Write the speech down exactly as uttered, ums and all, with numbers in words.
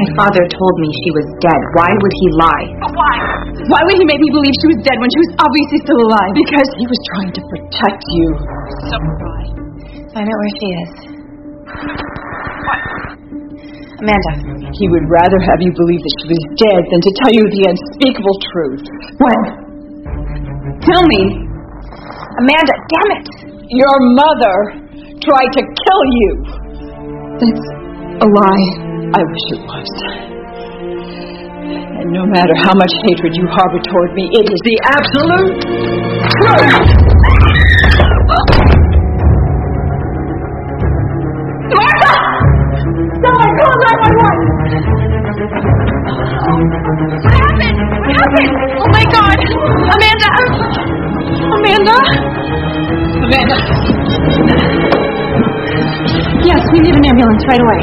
My father told me she was dead. Why would he lie? Why? Why would he make me believe she was dead when she was obviously still alive? Because he was trying to protect you. So why? Find out where she is. What? Amanda. He would rather have you believe that she was dead than to tell you the unspeakable truth. What? Tell me. Amanda, damn it! Your mother tried to kill you. That's a lie. I wish it was. And no matter how much hatred you harbor toward me, it is the absolute truth. Martha! Someone call nine one one! What happened? What happened? Oh my God! Amanda! Amanda? Amanda. Yes, we need an ambulance right away.